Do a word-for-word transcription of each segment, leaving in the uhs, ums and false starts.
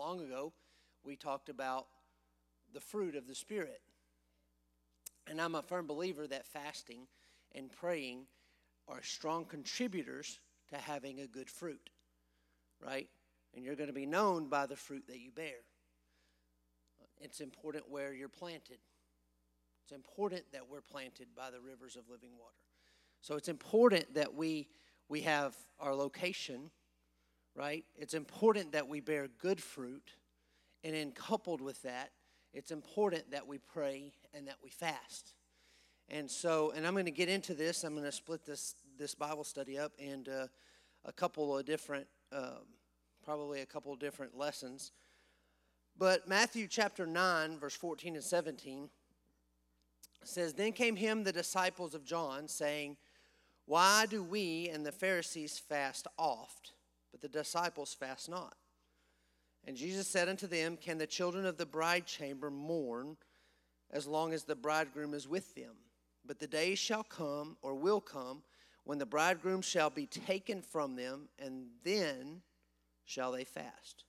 long ago, we talked about the fruit of the Spirit. And I'm a firm believer that fasting and praying are strong contributors to having a good fruit, right? And you're going to be known by the fruit that you bear. It's important where you're planted. It's important that we're planted by the rivers of living water. So it's important that we we have our location, right? It's important that we bear good fruit. And then coupled with that, it's important that we pray and that we fast. And so, and I'm going to get into this. I'm going to split this this Bible study up into a couple of different, um, probably a couple of different lessons. But Matthew chapter nine, verse fourteen and seventeen says, "Then came him the disciples of John, saying, Why do we and the Pharisees fast oft, but the disciples fast not? And Jesus said unto them, Can the children of the bride chamber mourn as long as the bridegroom is with them? But the days shall come, or will come, when the bridegroom shall be taken from them, and then shall they fast.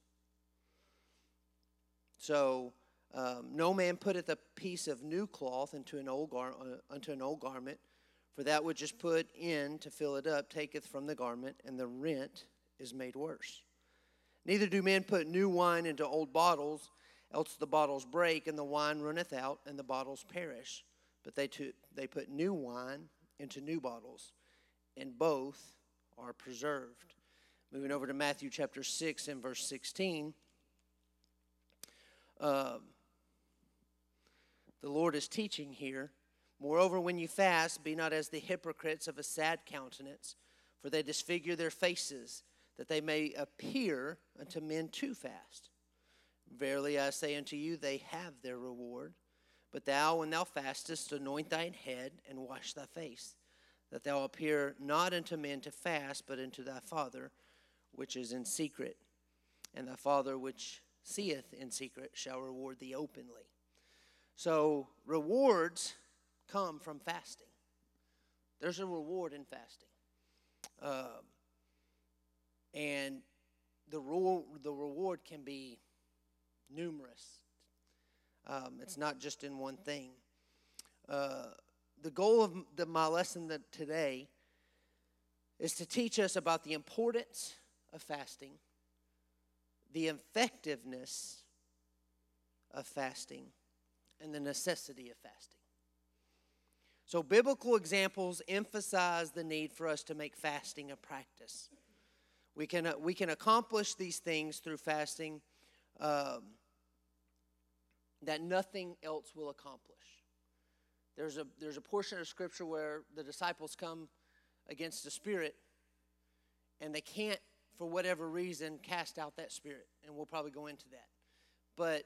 So um, no man putteth a piece of new cloth into an old gar- uh, unto an old garment, for that which is put in to fill it up taketh from the garment, and the rent is made worse. Neither do men put new wine into old bottles, else the bottles break, and the wine runneth out, and the bottles perish. But they too, they put new wine into new bottles, and both are preserved." Moving over to Matthew chapter six and verse sixteen. Uh, the Lord is teaching here. "Moreover, when you fast, be not as the hypocrites of a sad countenance, for they disfigure their faces, that they may appear unto men to fast. Verily I say unto you, they have their reward. But thou, when thou fastest, anoint thine head, and wash thy face, that thou appear not unto men to fast, but unto thy Father which is in secret. And thy Father which seeth in secret shall reward thee openly." So rewards come from fasting. There's a reward in fasting. Uh, and the, ro- the reward can be numerous. Um, it's not just in one thing. Uh, the goal of the, my lesson that today is to teach us about the importance of fasting, the effectiveness of fasting, and the necessity of fasting. So biblical examples emphasize the need for us to make fasting a practice. We can, uh, we can accomplish these things through fasting um, that nothing else will accomplish. There's a, there's a portion of Scripture where the disciples come against the spirit, and they can't, for whatever reason, cast out that spirit. And we'll probably go into that. But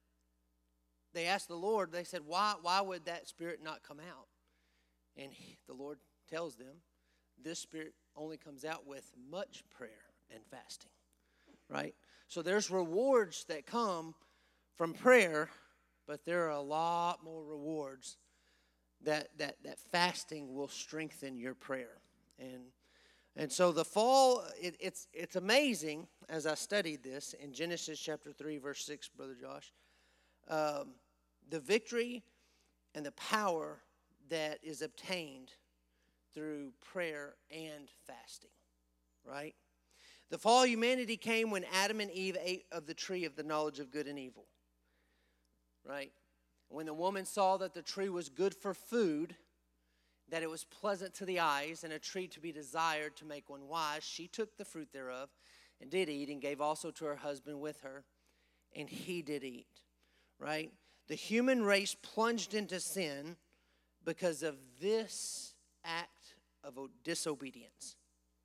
they asked the Lord, they said, why, why would that spirit not come out? And he, the Lord tells them, this spirit only comes out with much prayer and fasting, right? So there's rewards that come from prayer, but there are a lot more rewards that that that fasting will strengthen your prayer. And and so the fall, it, it's it's amazing as I studied this in Genesis chapter three, verse six, Brother Josh, um, the victory and the power that is obtained through prayer and fasting, right? The fall of humanity came when Adam and Eve ate of the tree of the knowledge of good and evil, right? When the woman saw that the tree was good for food, that it was pleasant to the eyes, and a tree to be desired to make one wise, she took the fruit thereof and did eat, and gave also to her husband with her, and he did eat, right? The human race plunged into sin because of this act of disobedience.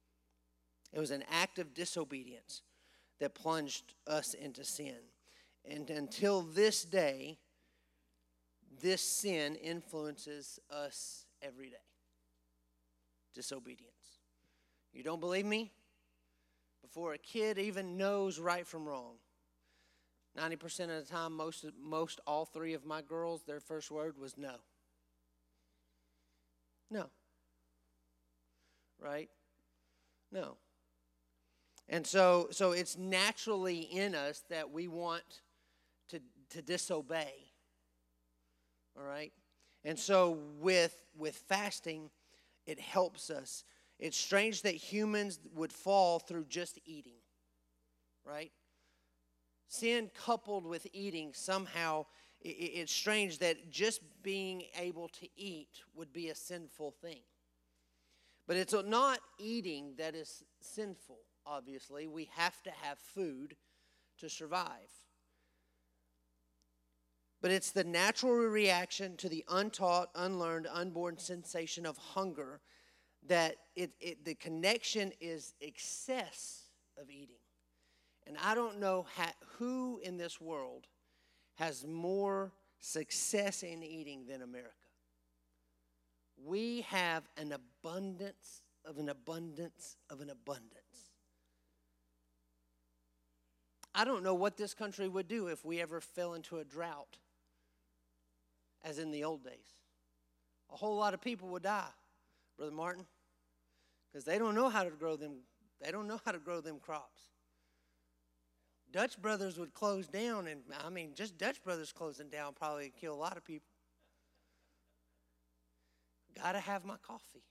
It was an act of disobedience that plunged us into sin. And until this day, this sin influences us every day. Disobedience. You don't believe me? Before a kid even knows right from wrong, ninety percent of the time, most, most all three of my girls, their first word was no. No. Right? No. And so, so it's naturally in us that we want to, to disobey. All right? And so with, with fasting, it helps us. It's strange that humans would fall through just eating. Right? Sin coupled with eating, somehow, it, it's strange that just being able to eat would be a sinful thing. But it's not eating that is sinful, obviously. We have to have food to survive. But it's the natural reaction to the untaught, unlearned, unborn sensation of hunger that it, it the connection is excess of eating. And I don't know how, who in this world has more success in eating than America. We have an abundance of an abundance of an abundance. I don't know what this country would do if we ever fell into a drought, as in the old days. A whole lot of people would die, Brother Martin, because they don't know how to grow them. They don't know how to grow them crops. Dutch Brothers would close down, and I mean, just Dutch Brothers closing down probably kill a lot of people. Gotta have my coffee.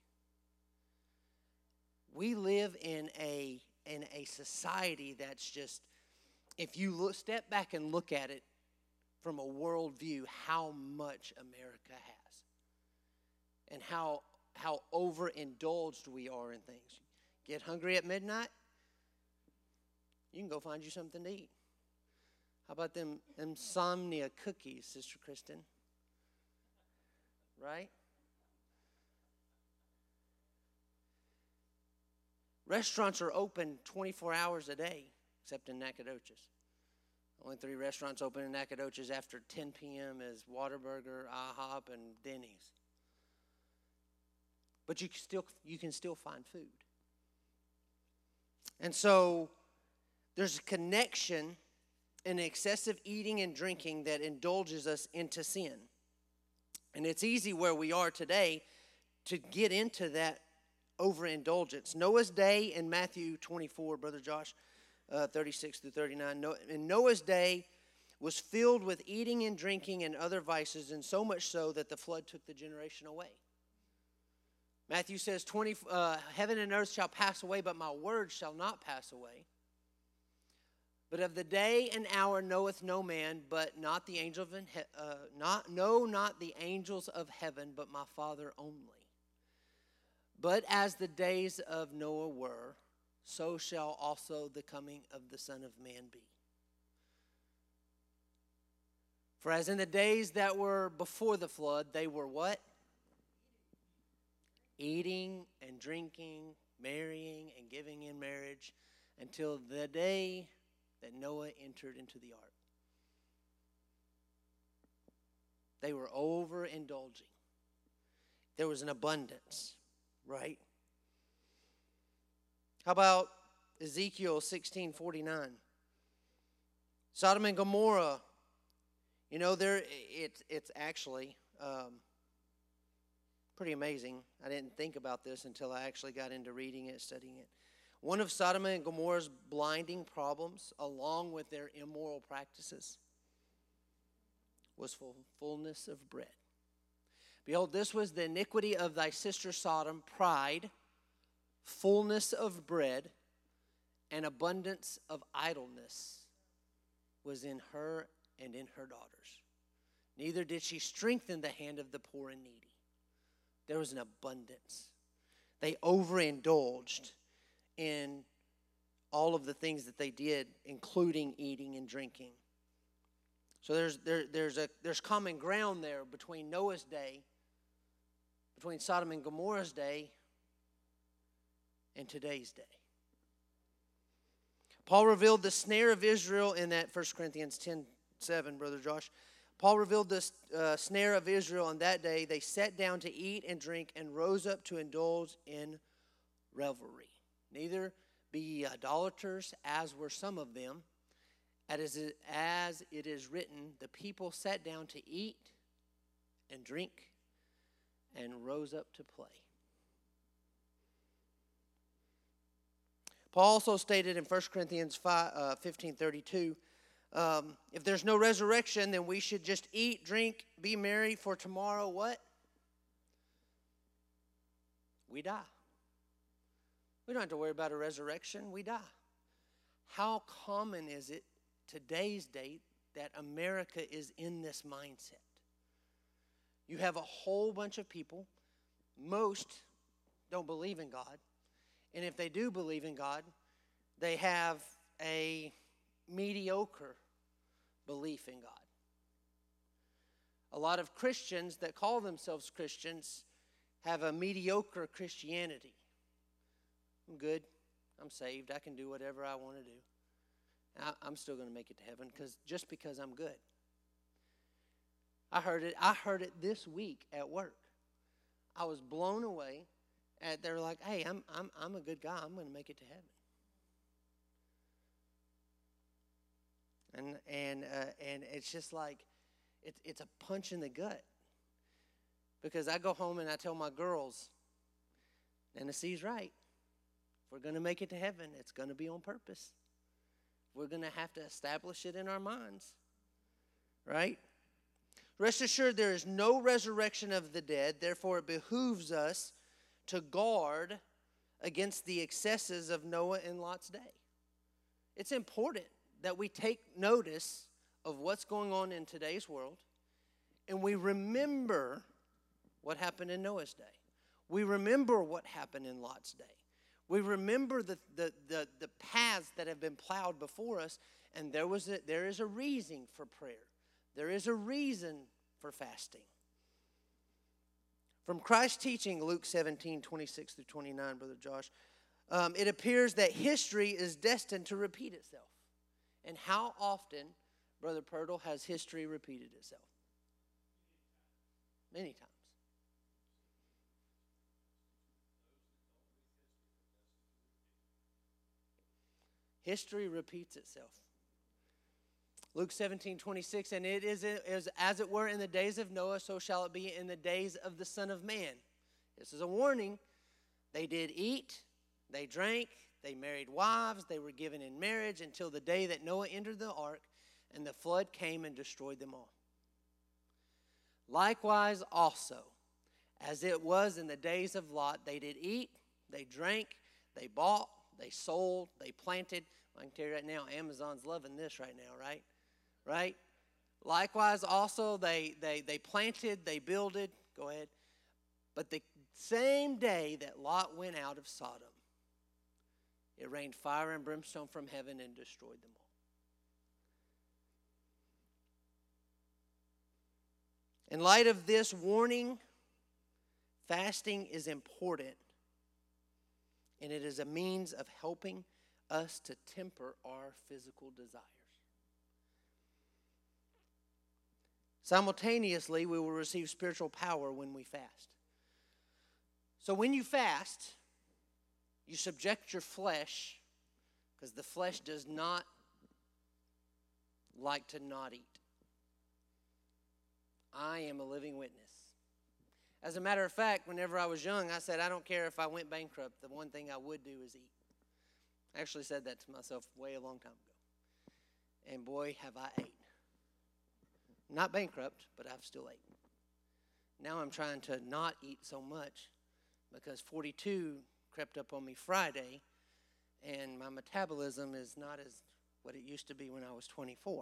We live in a in a society that's just, if you look, step back and look at it from a world view, how much America has, and how how overindulged we are in things. Get hungry at midnight, you can go find you something to eat. How about them insomnia cookies, Sister Kristen? Right? Restaurants are open twenty-four hours a day, except in Nacogdoches. Only three restaurants open in Nacogdoches after ten p.m. is Whataburger, IHOP, and Denny's. But you can still you can still find food. And so there's a connection in excessive eating and drinking that indulges us into sin. And it's easy where we are today to get into that overindulgence. Noah's day in Matthew twenty-four, Brother Josh, uh, thirty-six through thirty-nine. No, in Noah's day was filled with eating and drinking and other vices, and so much so that the flood took the generation away. Matthew says, twenty, uh, heaven and earth shall pass away, but my word shall not pass away. But of the day and hour knoweth no man, but not the angel of he- uh, not no not the angels of heaven, but my Father only. But as the days of Noah were, so shall also the coming of the Son of Man be. For as in the days that were before the flood, they were what? Eating and drinking, marrying and giving in marriage, until the day that Noah entered into the ark. They were overindulging. There was an abundance. Right? How about Ezekiel sixteen forty-nine? Sodom and Gomorrah. You know, there it's it's actually um, pretty amazing. I didn't think about this until I actually got into reading it, studying it. One of Sodom and Gomorrah's blinding problems, along with their immoral practices, was full, fullness of bread. Behold, this was the iniquity of thy sister Sodom, pride, fullness of bread, and abundance of idleness was in her and in her daughters. Neither did she strengthen the hand of the poor and needy. There was an abundance. They overindulged in all of the things that they did, including eating and drinking. So there's there, there's a there's common ground there between Noah's day, between Sodom and Gomorrah's day, and today's day. Paul revealed the snare of Israel in that First Corinthians ten seven, Brother Josh. Paul revealed the uh, snare of Israel on that day. They sat down to eat and drink and rose up to indulge in revelry. Neither be ye idolaters, as were some of them. As it is written, the people sat down to eat and drink and rose up to play. Paul also stated in First Corinthians five, uh, fifteen thirty-two, um, if there's no resurrection, then we should just eat, drink, be merry, for tomorrow what? We die. We don't have to worry about a resurrection. We die. How common is it today's date that America is in this mindset? You have a whole bunch of people, most don't believe in God. And if they do believe in God, they have a mediocre belief in God. A lot of Christians that call themselves Christians have a mediocre Christianity. I'm good. I'm saved. I can do whatever I want to do. I, I'm still going to make it to heaven because just because I'm good. I heard it. I heard it this week at work. I was blown away. At they're like, "Hey, I'm I'm I'm a good guy. I'm going to make it to heaven." And and uh, and it's just like, it's it's a punch in the gut. Because I go home and I tell my girls, Tennessee's right. If we're going to make it to heaven, it's going to be on purpose. We're going to have to establish it in our minds. Right? Rest assured, there is no resurrection of the dead. Therefore, it behooves us to guard against the excesses of Noah and Lot's day. It's important that we take notice of what's going on in today's world, and we remember what happened in Noah's day. We remember what happened in Lot's day. We remember the, the, the, the paths that have been plowed before us, and there was a, there is a reason for prayer. There is a reason for fasting. From Christ's teaching, Luke seventeen, twenty-six through twenty-nine, Brother Josh, um, it appears that history is destined to repeat itself. And how often, Brother Purtle, has history repeated itself? Many times. History repeats itself. Luke seventeen, twenty-six, and it is, is as it were in the days of Noah, so shall it be in the days of the Son of Man. This is a warning. They did eat, they drank, they married wives, they were given in marriage until the day that Noah entered the ark, and the flood came and destroyed them all. Likewise also, as it was in the days of Lot, they did eat, they drank, they bought, they sold, they planted. I can tell you right now, Amazon's loving this right now, right? Right? Likewise also, they, they, they planted, they builded. Go ahead. But the same day that Lot went out of Sodom, it rained fire and brimstone from heaven and destroyed them all. In light of this warning, fasting is important, and it is a means of helping us to temper our physical desires. Simultaneously, we will receive spiritual power when we fast. So when you fast, you subject your flesh, because the flesh does not like to not eat. I am a living witness. As a matter of fact, whenever I was young, I said, I don't care if I went bankrupt. The one thing I would do is eat. I actually said that to myself way a long time ago. And boy, have I ate. Not bankrupt, but I've still ate. Now I'm trying to not eat so much because forty-two crept up on me Friday, and my metabolism is not as what it used to be when I was twenty-four.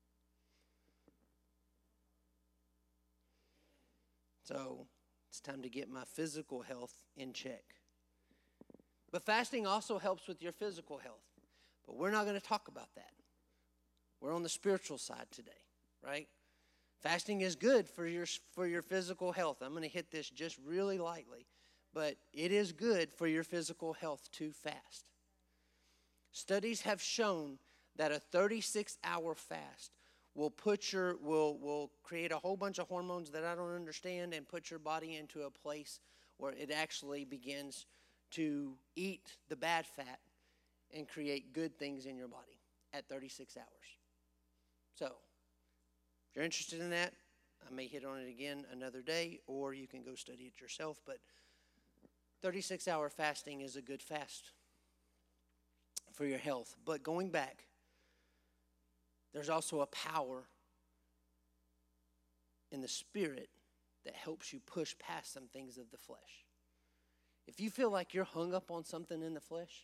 So it's time to get my physical health in check. But fasting also helps with your physical health. But we're not going to talk about that. We're on the spiritual side today, right? Fasting is good for your, for your physical health. I'm going to hit this just really lightly. But it is good for your physical health to fast. Studies have shown that a thirty-six hour fast will put your will will create a whole bunch of hormones that I don't understand and put your body into a place where it actually begins to eat the bad fat and create good things in your body at thirty-six hours. So, if you're interested in that, I may hit on it again another day, or you can go study it yourself, but thirty-six hour fasting is a good fast. for your health. But going back, there's also a power in the Spirit that helps you push past some things of the flesh. If you feel like you're hung up on something in the flesh,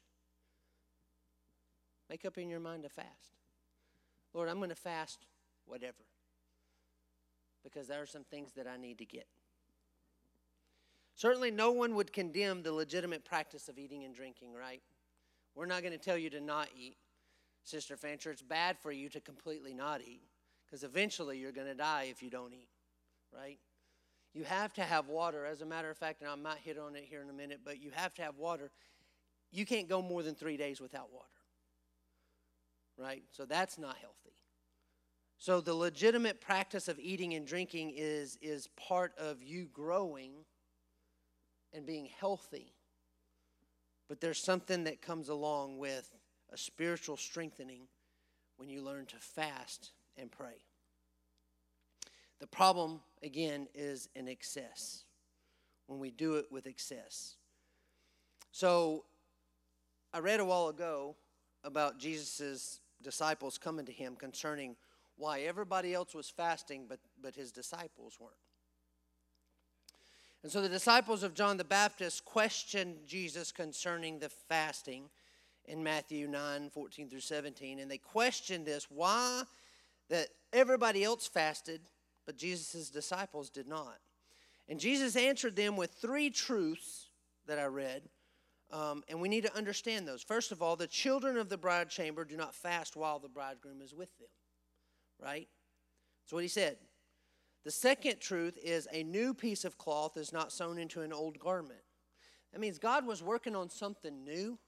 make up in your mind to fast. Lord, I'm going to fast whatever, because there are some things that I need to get. Certainly no one would condemn the legitimate practice of eating and drinking, right? We're not going to tell you to not eat. Sister Fancher, it's bad for you to completely not eat, because eventually you're going to die if you don't eat, right? You have to have water. As a matter of fact, and I might hit on it here in a minute, but you have to have water. You can't go more than three days without water, right? So that's not healthy. So the legitimate practice of eating and drinking is, is part of you growing and being healthy. But there's something that comes along with a spiritual strengthening when you learn to fast and pray. The problem, again, is in excess, when we do it with excess. So I read a while ago about Jesus' disciples coming to him concerning why everybody else was fasting, but, but his disciples weren't. And so the disciples of John the Baptist questioned Jesus concerning the fasting in Matthew nine, fourteen through seventeen. And they questioned this, why that everybody else fasted, but Jesus' disciples did not. And Jesus answered them with three truths that I read. Um, and we need to understand those. First of all, the children of the bride chamber do not fast while the bridegroom is with them. Right? That's what he said. The second truth is a new piece of cloth is not sewn into an old garment. That means God was working on something new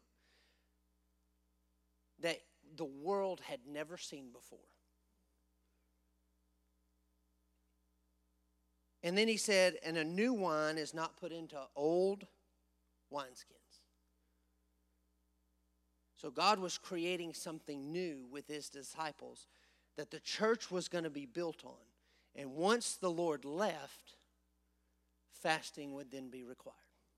that the world had never seen before. And then he said, and a new wine is not put into old wineskins. So God was creating something new with his disciples that the church was going to be built on. And once the Lord left, fasting would then be required.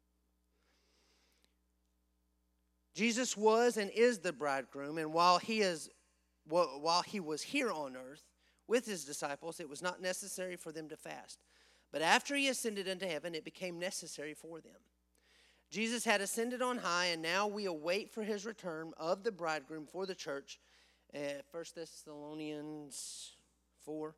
Jesus was and is the bridegroom, and while he is while he was here on earth with his disciples, it was not necessary for them to fast. But after he ascended into heaven, it became necessary for them. Jesus had ascended on high, and now we await for his return of the bridegroom for the church. Uh, First Thessalonians four.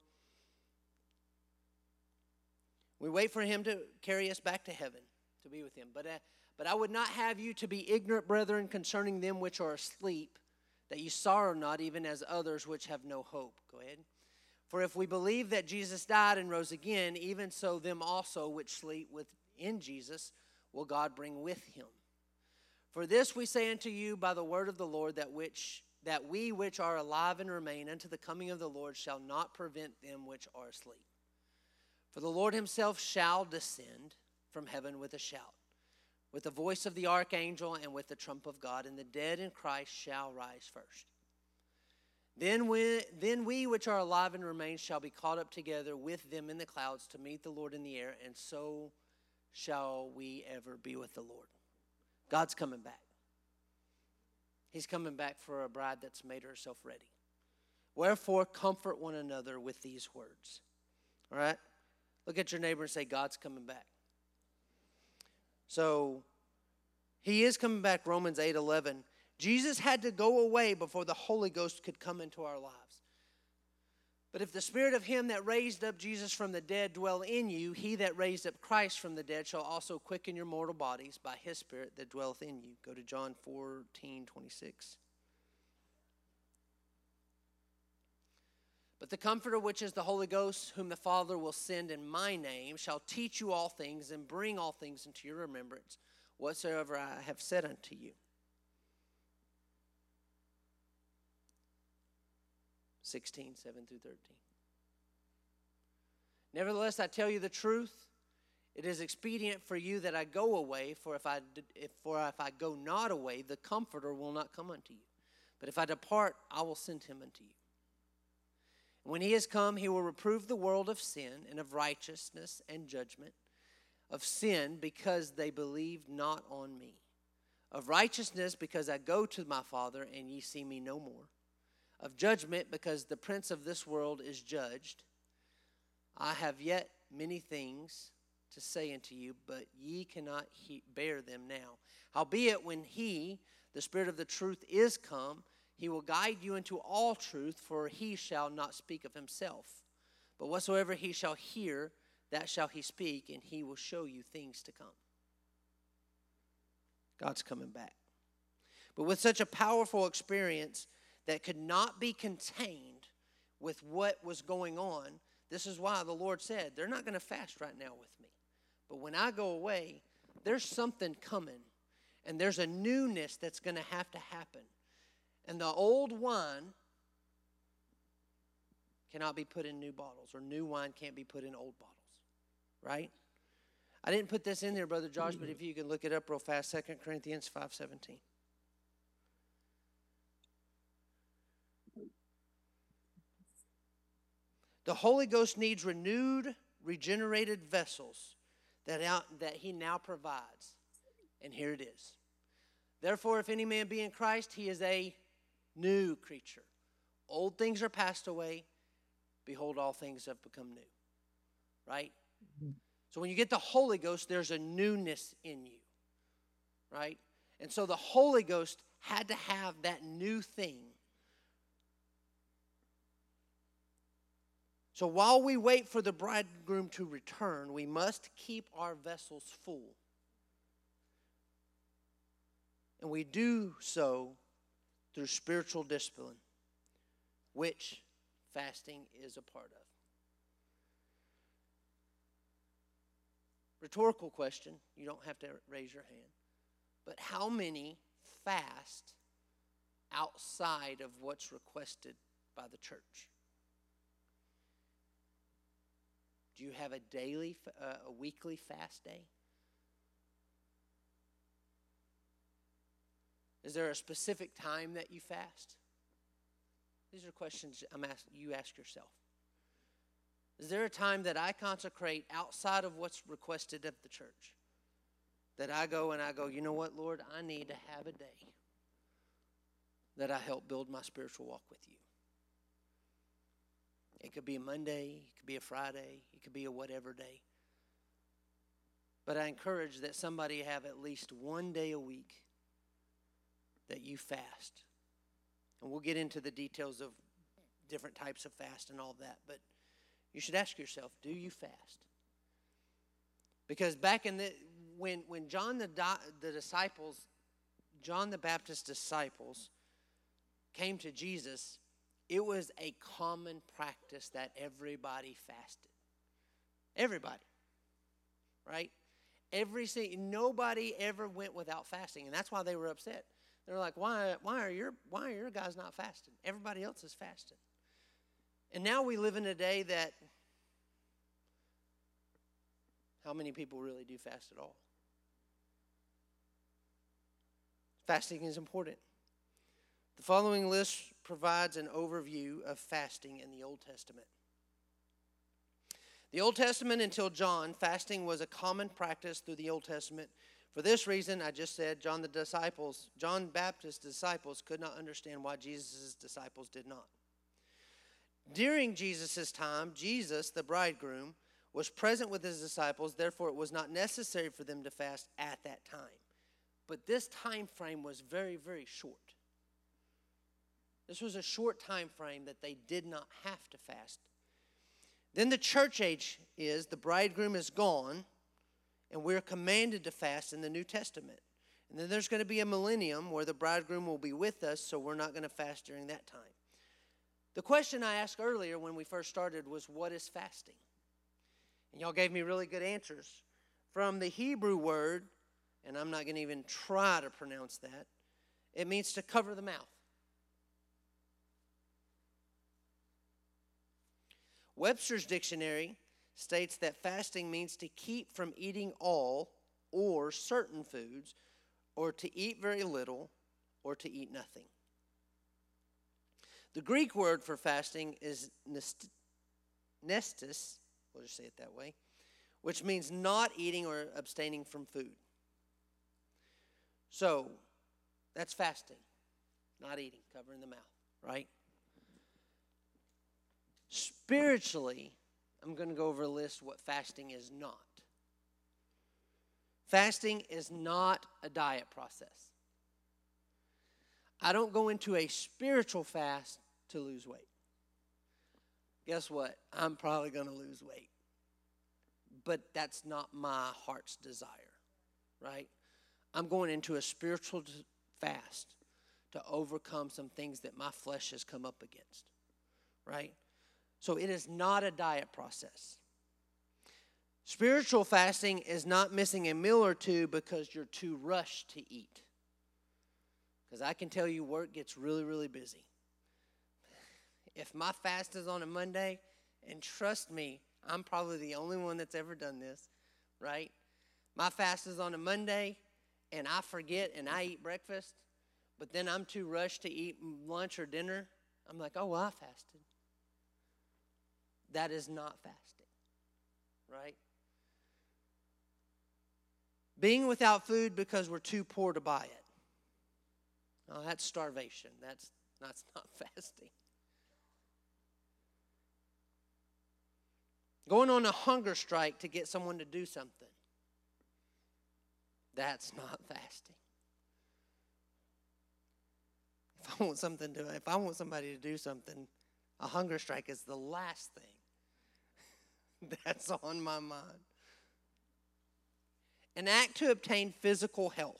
We wait for him to carry us back to heaven, to be with him. But, uh, but I would not have you to be ignorant, brethren, concerning them which are asleep, that you sorrow not, even as others which have no hope. Go ahead. For if we believe that Jesus died and rose again, even so them also which sleep within Jesus will God bring with him. For this we say unto you by the word of the Lord, that which that we which are alive and remain unto the coming of the Lord shall not prevent them which are asleep. For the Lord himself shall descend from heaven with a shout, with the voice of the archangel, and with the trump of God, and the dead in Christ shall rise first. Then we, then we which are alive and remain shall be caught up together with them in the clouds to meet the Lord in the air, and so shall we ever be with the Lord. God's coming back. He's coming back for a bride that's made herself ready. Wherefore, comfort one another with these words. All right? Look at your neighbor and say, God's coming back. So, he is coming back, Romans eight eleven. Jesus had to go away before the Holy Ghost could come into our lives. But if the spirit of him that raised up Jesus from the dead dwell in you, he that raised up Christ from the dead shall also quicken your mortal bodies by his spirit that dwelleth in you. Go to John fourteen twenty-six. But the Comforter, which is the Holy Ghost, whom the Father will send in my name, shall teach you all things and bring all things into your remembrance, whatsoever I have said unto you. sixteen, seven through thirteen. Nevertheless, I tell you the truth. It is expedient for you that I go away, for if I, if, for if I go not away, the Comforter will not come unto you. But if I depart, I will send him unto you. When he is come, he will reprove the world of sin and of righteousness and judgment. Of sin, because they believed not on me. Of righteousness, because I go to my Father, and ye see me no more. Of judgment, because the prince of this world is judged. I have yet many things to say unto you, but ye cannot he- bear them now. Howbeit, when he, the Spirit of the truth, is come, he will guide you into all truth, for he shall not speak of himself. But whatsoever he shall hear, that shall he speak, and he will show you things to come. God's coming back. But with such a powerful experience that could not be contained with what was going on, this is why the Lord said, they're not going to fast right now with me. But when I go away, there's something coming. And there's a newness that's going to have to happen. And the old wine cannot be put in new bottles, or new wine can't be put in old bottles. Right? I didn't put this in there, Brother Josh, but if you can look it up real fast, Second Corinthians five seventeen. The Holy Ghost needs renewed, regenerated vessels that, out, that he now provides. And here it is. Therefore, if any man be in Christ, he is a new creature. Old things are passed away. Behold, all things have become new. Right? So when you get the Holy Ghost, there's a newness in you. Right? And so the Holy Ghost had to have that new thing. So while we wait for the bridegroom to return, we must keep our vessels full. And we do so through spiritual discipline, which fasting is a part of. Rhetorical question. You don't have to raise your hand. But how many fast outside of what's requested by the church? Do you have a daily, uh, a weekly fast day? Is there a specific time that you fast? These are questions I'm asking, you ask yourself. Is there a time that I consecrate outside of what's requested of the church? That I go and I go, you know what, Lord, I need to have a day that I help build my spiritual walk with you. It could be a Monday, it could be a Friday, it could be a whatever day. But I encourage that somebody have at least one day a week that you fast. And we'll get into the details of different types of fast and all that. But you should ask yourself, do you fast? Because back in the, when, when John the, the disciples, John the Baptist's disciples came to Jesus, it was a common practice that everybody fasted. Everybody. Right? Every nobody ever went without fasting, and that's why they were upset. They're like, why, why are your why are your guys not fasting? Everybody else is fasting. And now we live in a day that how many people really do fast at all? Fasting is important. The following list provides an overview of fasting in the Old Testament. The Old Testament until John, fasting was a common practice through the Old Testament. For this reason, I just said, John the disciples, John Baptist's disciples could not understand why Jesus' disciples did not. During Jesus' time, Jesus, the bridegroom, was present with his disciples. Therefore, it was not necessary for them to fast at that time. But this time frame was very, very short. This was a short time frame that they did not have to fast. Then the church age is, the bridegroom is gone, and we're commanded to fast in the New Testament. And then there's going to be a millennium where the bridegroom will be with us, so we're not going to fast during that time. The question I asked earlier when we first started was, what is fasting? And y'all gave me really good answers. From the Hebrew word, and I'm not going to even try to pronounce that, it means to cover the mouth. Webster's dictionary states that fasting means to keep from eating all or certain foods, or to eat very little, or to eat nothing. The Greek word for fasting is nestis, we'll just say it that way, which means not eating or abstaining from food. So that's fasting, not eating, covering the mouth, right? Spiritually, I'm going to go over a list of what fasting is not. Fasting is not a diet process. I don't go into a spiritual fast to lose weight. Guess what? I'm probably going to lose weight. But that's not my heart's desire, right? I'm going into a spiritual fast to overcome some things that my flesh has come up against, right? So it is not a diet process. Spiritual fasting is not missing a meal or two because you're too rushed to eat. Because I can tell you work gets really, really busy. If my fast is on a Monday, and trust me, I'm probably the only one that's ever done this, right? My fast is on a Monday, and I forget and I eat breakfast, but then I'm too rushed to eat lunch or dinner. I'm like, oh, well, I fasted. That is not fasting, right? Being without food because we're too poor to buy it. Oh, that's starvation. That's, that's not fasting. Going on a hunger strike to get someone to do something. That's not fasting. If I want something to, if I want somebody to do something, a hunger strike is the last thing that's on my mind. An act to obtain physical health.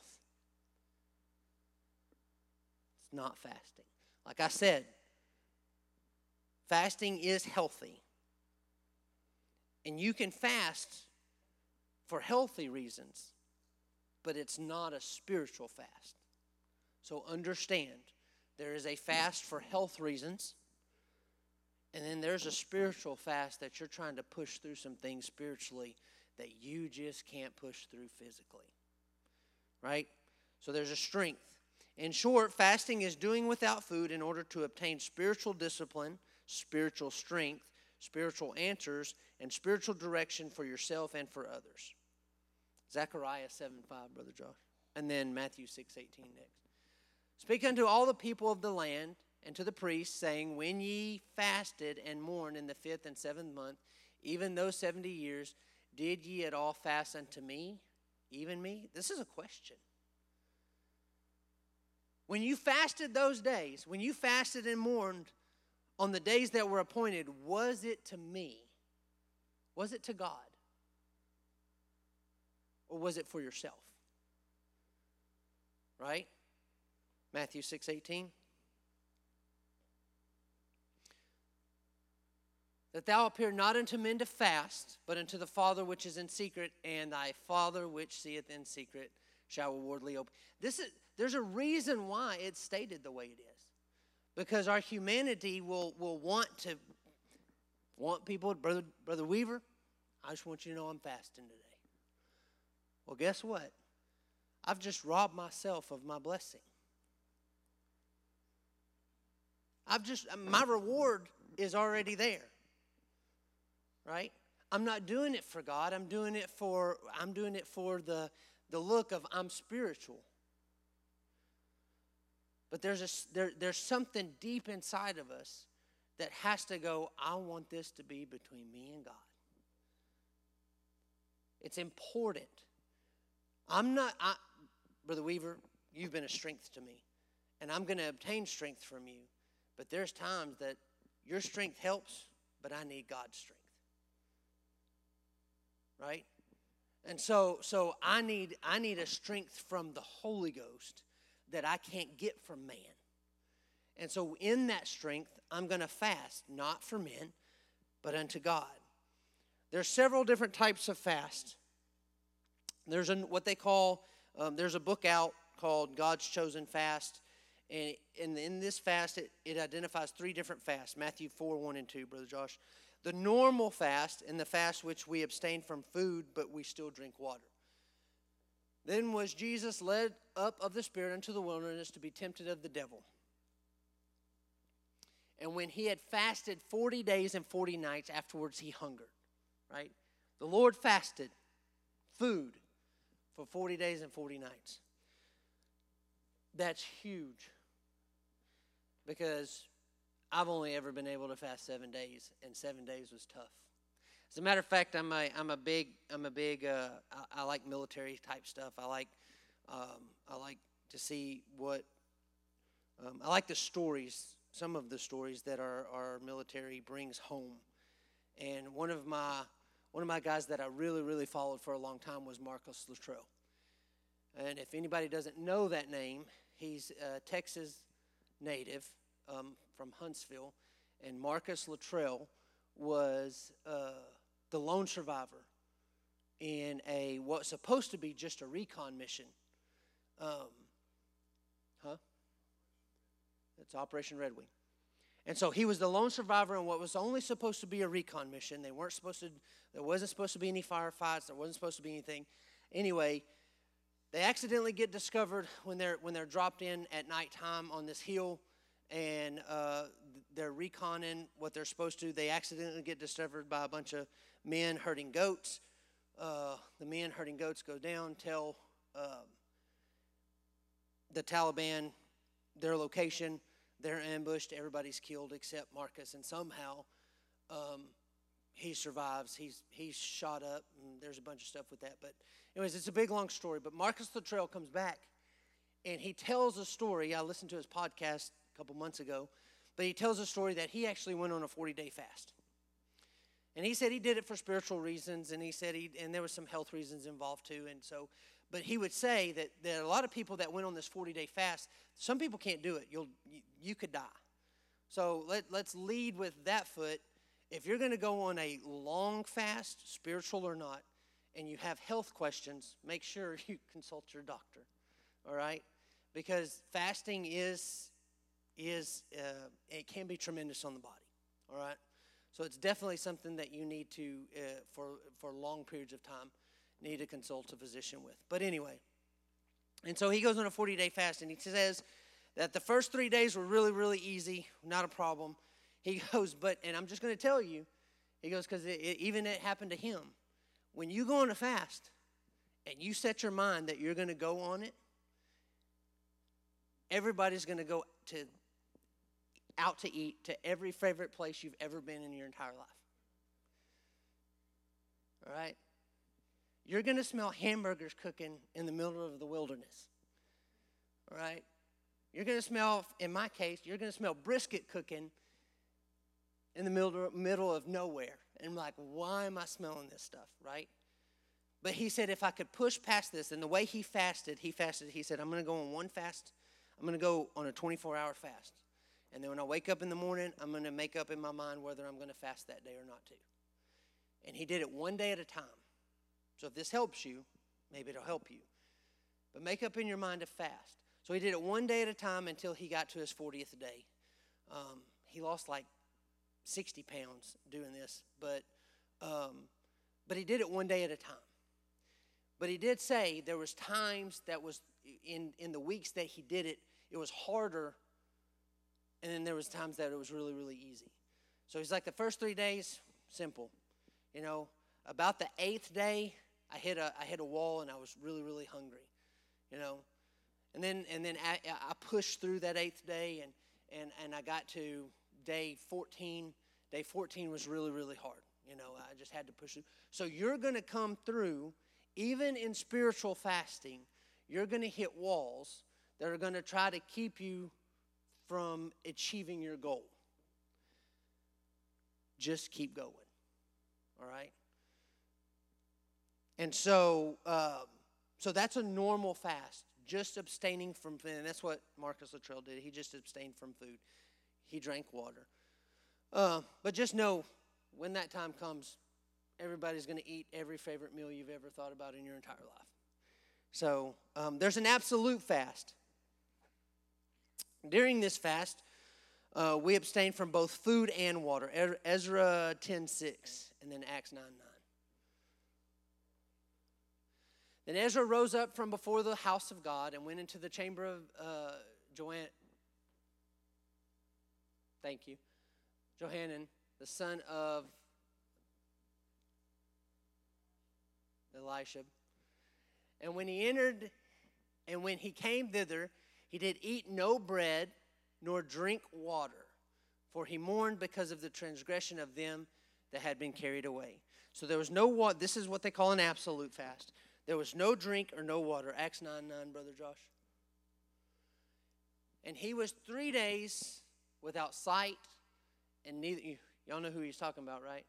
It's not fasting. Like I said, fasting is healthy. And you can fast for healthy reasons, but it's not a spiritual fast. So understand, there is a fast for health reasons, and then there's a spiritual fast that you're trying to push through some things spiritually that you just can't push through physically. Right? So there's a strength. In short, fasting is doing without food in order to obtain spiritual discipline, spiritual strength, spiritual answers, and spiritual direction for yourself and for others. Zechariah seven five, Brother Josh. And then Matthew six eighteen next. Speak unto all the people of the land and to the priests, saying, when ye fasted and mourned in the fifth and seventh month, even those seventy years, did ye at all fast unto me, even me? This is a question. When you fasted those days, when you fasted and mourned on the days that were appointed, was it to me? Was it to God? Or was it for yourself? Right? Matthew six eighteen. That thou appear not unto men to fast, but unto the Father which is in secret, and thy Father which seeth in secret shall reward thee openly. This is, there's a reason why it's stated the way it is. Because our humanity will, will want to, want people, Brother, Brother Weaver, I just want you to know I'm fasting today. Well, guess what? I've just robbed myself of my blessing. I've just, my reward is already there. Right? I'm not doing it for God. I'm doing it for, I'm doing it for the, the look of I'm spiritual. But there's a, there, there's something deep inside of us that has to go, I want this to be between me and God. It's important. I'm not, I, Brother Weaver, you've been a strength to me. And I'm going to obtain strength from you. But there's times that your strength helps, but I need God's strength. Right? And so so I need I need a strength from the Holy Ghost that I can't get from man. And so in that strength, I'm going to fast, not for men, but unto God. There's several different types of fast. There's a, what they call, um, there's a book out called God's Chosen Fast. And in, in this fast, it, it identifies three different fasts. Matthew four, one and two, Brother Josh. The normal fast, and the fast which we abstain from food, but we still drink water. Then was Jesus led up of the Spirit into the wilderness to be tempted of the devil. And when he had fasted forty days and forty nights, afterwards he hungered. Right? The Lord fasted food for forty days and forty nights. That's huge because I've only ever been able to fast seven days, and seven days was tough. As a matter of fact, I'm a I'm a big I'm a big uh, I, I like military type stuff. I like um, I like to see what um, I like the stories. Some of the stories that our, our military brings home, and one of my one of my guys that I really really followed for a long time was Marcus Luttrell. And if anybody doesn't know that name, he's a Texas native um, from Huntsville, and Marcus Luttrell was uh, the lone survivor in a what's supposed to be just a recon mission. Um, huh? It's Operation Red Wing. And so he was the lone survivor in what was only supposed to be a recon mission. They weren't supposed to, there wasn't supposed to be any firefights. There wasn't supposed to be anything. Anyway, they accidentally get discovered when they're when they're dropped in at nighttime on this hill, and uh, they're reconning what they're supposed to. They accidentally get discovered by a bunch of men herding goats. Uh, the men herding goats go down, tell uh, the Taliban their location. They're ambushed. Everybody's killed except Marcus, and somehow um, he survives. He's he's shot up, and there's a bunch of stuff with that. But anyways, it's a big, long story. But Marcus Luttrell comes back, and he tells a story. I listened to his podcast a couple months ago, but he tells a story that he actually went on a forty-day fast. And he said he did it for spiritual reasons, and he said he, and there was some health reasons involved too. And so, but he would say that there are a lot of people that went on this forty-day fast. Some people can't do it. You'll, you, you could die. So let, let's lead with that foot. If you're going to go on a long fast, spiritual or not, and you have health questions, make sure you consult your doctor, all right? Because fasting is, is uh, it can be tremendous on the body, all right? So it's definitely something that you need to, uh, for, for long periods of time, need to consult a physician with. But anyway, and so he goes on a forty-day fast, and he says that the first three days were really, really easy, not a problem. He goes, but, and I'm just going to tell you, he goes, because it, it, even it happened to him. When you go on a fast and you set your mind that you're going to go on it, everybody's going to go to out to eat to every favorite place you've ever been in your entire life. All right? You're going to smell hamburgers cooking in the middle of the wilderness. All right? You're going to smell, in my case, you're going to smell brisket cooking in the middle, middle of nowhere. And I'm like, why am I smelling this stuff, right? But he said if I could push past this, and the way he fasted, he fasted, he said, I'm going to go on one fast. I'm going to go on a twenty-four hour fast. And then when I wake up in the morning, I'm going to make up in my mind whether I'm going to fast that day or not to. And he did it one day at a time. So if this helps you, maybe it'll help you. But make up in your mind to fast. So he did it one day at a time until he got to his fortieth day. Um, he lost like sixty pounds doing this, but um, but he did it one day at a time. But he did say there was times that was in, in the weeks that he did it, it was harder, and then there was times that it was really, really easy. So he's like, the first three days, simple. You know, about the eighth day, I hit a I hit a wall, and I was really, really hungry. You know, and then and then I, I pushed through that eighth day, and and and I got to day fourteen. Day fourteen was really, really hard. You know, I just had to push it. So you're going to come through, even in spiritual fasting, you're going to hit walls that are going to try to keep you from achieving your goal. Just keep going. All right? And so, um, so that's a normal fast, just abstaining from food. And that's what Marcus Luttrell did. He just abstained from food. He drank water. Uh, but just know, when that time comes, everybody's going to eat every favorite meal you've ever thought about in your entire life. So um, there's an absolute fast. During this fast, uh, we abstain from both food and water. Ezra ten six, and then Acts nine nine. Then Ezra rose up from before the house of God and went into the chamber of uh, Joanne. Thank you. Johanan, the son of Elisha. And when he entered, and when he came thither, He did eat no bread, nor drink water, for he mourned because of the transgression of them that had been carried away. So there was no water. This is what they call an absolute fast. There was no drink or no water. Acts nine nine, Brother Josh. And he was three days without sight, and neither. Y'all know who he's talking about, right?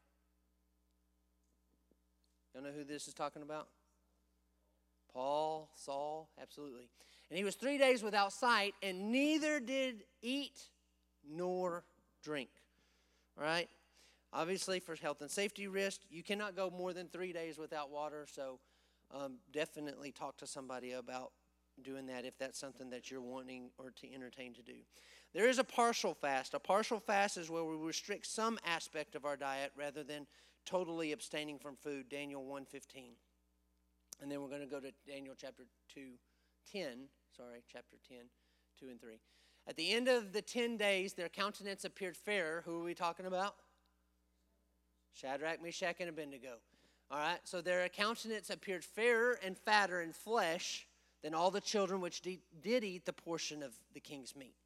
Y'all know who this is talking about? Paul, Saul, absolutely. And he was three days without sight, and neither did eat nor drink. All right? Obviously, for health and safety risk, you cannot go more than three days without water, so um, definitely talk to somebody about doing that if that's something that you're wanting or to entertain to do. There is a partial fast. A partial fast is where we restrict some aspect of our diet rather than totally abstaining from food, Daniel one fifteen. And then we're going to go to Daniel chapter two, ten, sorry, chapter ten, two and three. At the end of the ten days, their countenance appeared fairer. Who are we talking about? Shadrach, Meshach, and Abednego. All right, so their countenance appeared fairer and fatter in flesh than all the children which de- did eat the portion of the king's meat.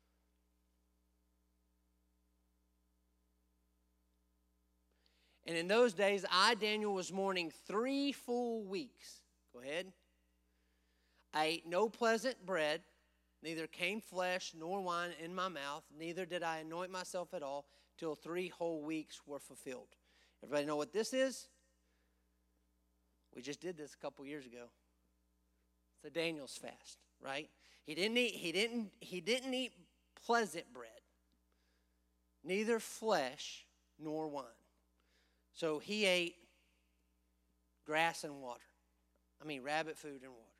And in those days, I, Daniel, was mourning three full weeks. Go ahead. I ate no pleasant bread, neither came flesh nor wine in my mouth, neither did I anoint myself at all, till three whole weeks were fulfilled. Everybody know what this is? We just did this a couple years ago. It's the Daniel's fast, right? He didn't eat, he didn't, he didn't eat pleasant bread, neither flesh nor wine. So he ate grass and water. I mean, rabbit food and water.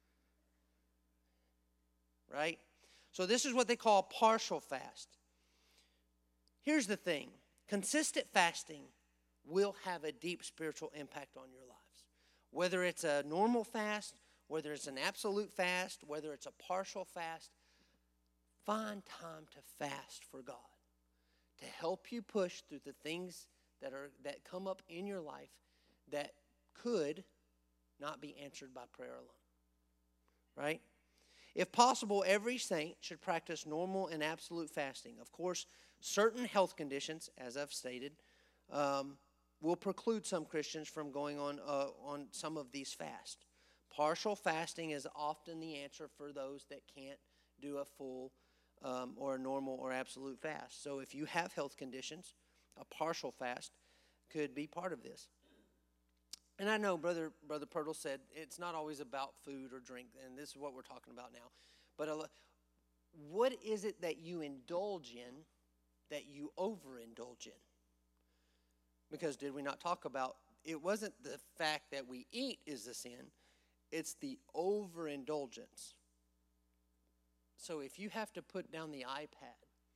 Right? So this is what they call partial fast. Here's the thing. Consistent fasting will have a deep spiritual impact on your lives. Whether it's a normal fast, whether it's an absolute fast, whether it's a partial fast, find time to fast for God, to help you push through the things that are that come up in your life that could not be answered by prayer alone. Right? If possible, every saint should practice normal and absolute fasting. Of course, certain health conditions, as I've stated, um, will preclude some Christians from going on uh, on some of these fasts. Partial fasting is often the answer for those that can't do a full um, or a normal or absolute fast. So if you have health conditions, a partial fast could be part of this. And I know Brother Brother Pirtle said it's not always about food or drink, and this is what we're talking about now. But a, what is it that you indulge in that you overindulge in? Because did we not talk about, it wasn't the fact that we eat is the sin, it's the overindulgence. So if you have to put down the iPad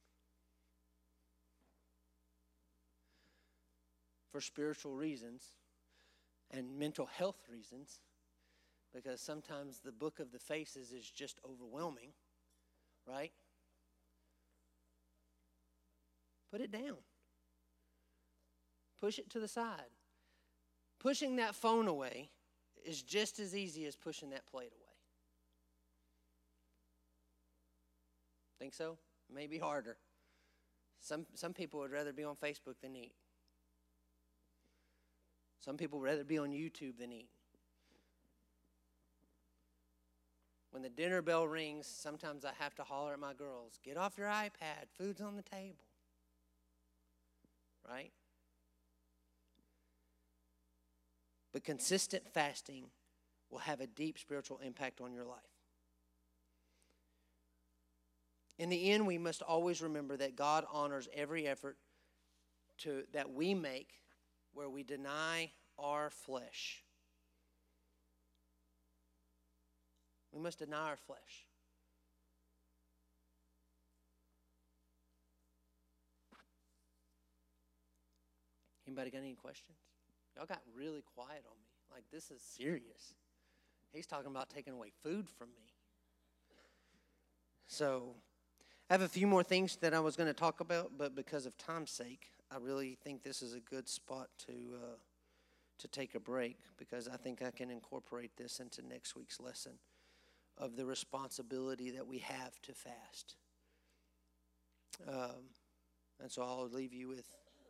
for spiritual reasons and mental health reasons, because sometimes the book of the faces is just overwhelming, right? Put it down. Push it to the side. Pushing that phone away is just as easy as pushing that plate away. Think so? Maybe harder. Some some people would rather be on Facebook than eat. Some people would rather be on YouTube than eat. When the dinner bell rings, sometimes I have to holler at my girls, get off your iPad, food's on the table. Right? But consistent fasting will have a deep spiritual impact on your life. In the end, we must always remember that God honors every effort to, that we make where we deny our flesh. We must deny our flesh. Anybody got any questions? Y'all got really quiet on me. Like, this is serious. He's talking about taking away food from me. So, I have a few more things that I was going to talk about, but because of time's sake, I really think this is a good spot to uh, to take a break, because I think I can incorporate this into next week's lesson. of the responsibility that we have to fast. Um, and so I'll leave you with,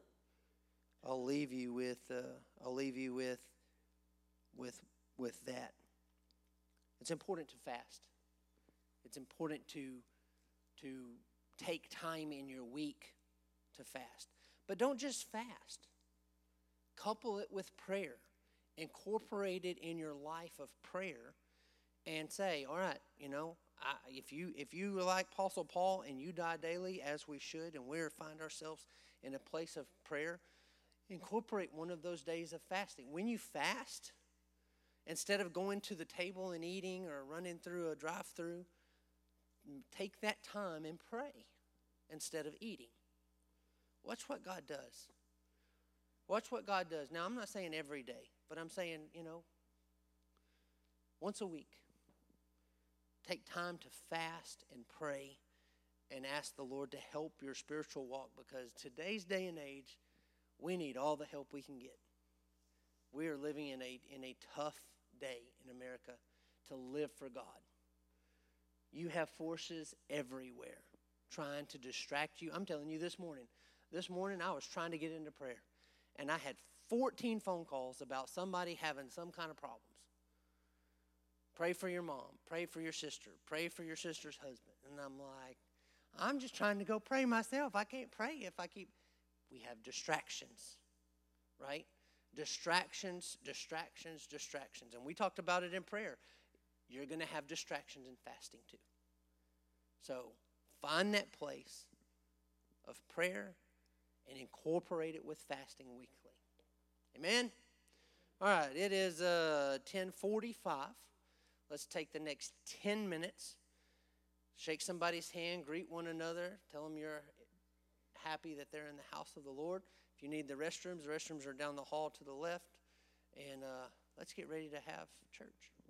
I'll leave you with, uh, I'll leave you with, with, with that. It's important to fast. It's important to, to take time in your week to fast. But don't just fast. Couple it with prayer. Incorporate it in your life of prayer and say, all right, you know, I, if you if you are like Apostle Paul and you die daily, as we should, and we find ourselves in a place of prayer, incorporate one of those days of fasting. When you fast, instead of going to the table and eating or running through a drive-through, take that time and pray instead of eating. Watch what God does. Watch what God does. Now, I'm not saying every day, but I'm saying, you know, once a week. Take time to fast and pray and ask the Lord to help your spiritual walk, because today's day and age, we need all the help we can get. We are living in a, in a tough day in America to live for God. You have forces everywhere trying to distract you. I'm telling you, this morning, this morning I was trying to get into prayer, and I had fourteen phone calls about somebody having some kind of problems. Pray for your mom. Pray for your sister. Pray for your sister's husband. And I'm like, I'm just trying to go pray myself. I can't pray if I keep... We have distractions, right? Distractions, distractions, distractions. And we talked about it in prayer. You're going to have distractions in fasting too. So find that place of prayer and incorporate it with fasting weekly. Amen? All right, it is uh, ten forty-five. Let's take the next ten minutes. Shake somebody's hand, greet one another, tell them you're happy that they're in the house of the Lord. If you need the restrooms, the restrooms are down the hall to the left. And uh, let's get ready to have church.